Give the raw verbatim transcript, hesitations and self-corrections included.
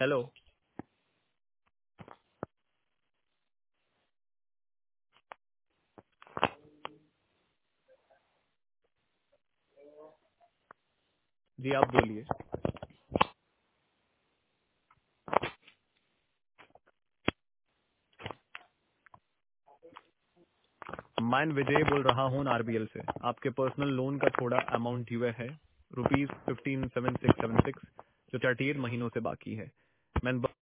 Hello. जी आप बोलिए। मैं विजय बोल रहा हूँ आरबीएल से। आपके पर्सनल लोन का थोड़ा अमाउंट ड्यू है, rupees fifteen seven six seven six, जो थर्टी एट महीनों से बाकी है। मैं